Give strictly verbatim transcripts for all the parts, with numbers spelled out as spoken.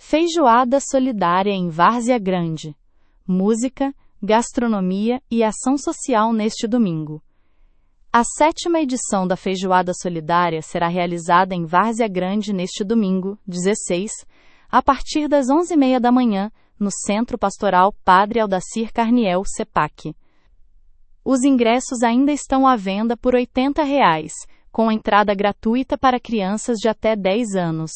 Feijoada solidária em Várzea Grande. Música, gastronomia e ação social neste domingo. A sétima edição da Feijoada Solidária será realizada em Várzea Grande neste domingo, dezesseis, a partir das onze e meia da manhã, no Centro Pastoral Padre Aldacir Carniel, CEPAC. Os ingressos ainda estão à venda por oitenta reais, com entrada gratuita para crianças de até dez anos.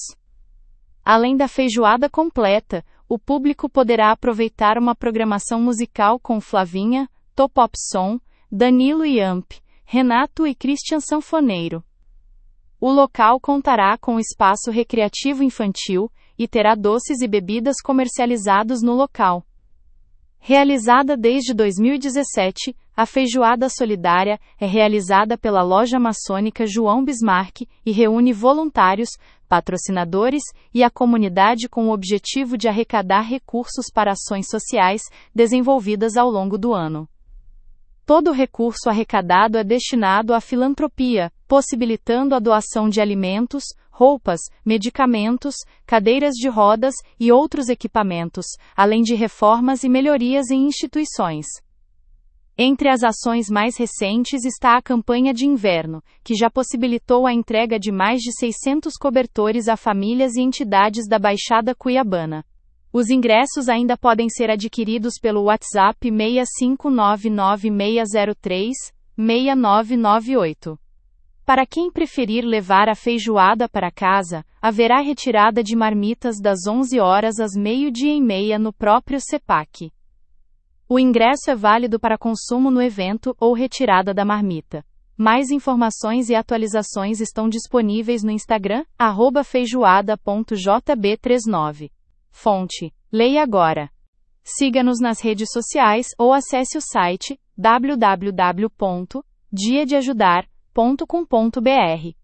Além da feijoada completa, o público poderá aproveitar uma programação musical com Flavinha, Topopsom, Danilo e Amp, Renato e Christian Sanfoneiro. O local contará com espaço recreativo infantil e terá doces e bebidas comercializados no local. Realizada desde dois mil e dezessete, a Feijoada Solidária é realizada pela Loja Maçônica João Bismarck e reúne voluntários, patrocinadores e a comunidade com o objetivo de arrecadar recursos para ações sociais desenvolvidas ao longo do ano. Todo recurso arrecadado é destinado à filantropia, possibilitando a doação de alimentos, roupas, medicamentos, cadeiras de rodas e outros equipamentos, além de reformas e melhorias em instituições. Entre as ações mais recentes está a campanha de inverno, que já possibilitou a entrega de mais de seiscentos cobertores a famílias e entidades da Baixada Cuiabana. Os ingressos ainda podem ser adquiridos pelo WhatsApp seis cinco nove nove seis zero três, seis nove nove oito. Para quem preferir levar a feijoada para casa, haverá retirada de marmitas das onze horas às meio-dia e meia no próprio CEPAC. O ingresso é válido para consumo no evento ou retirada da marmita. Mais informações e atualizações estão disponíveis no Instagram, arroba feijoada ponto j b trinta e nove. Fonte: Leia Agora. Siga-nos nas redes sociais ou acesse o site w w w ponto dia de ajudar ponto com ponto b r.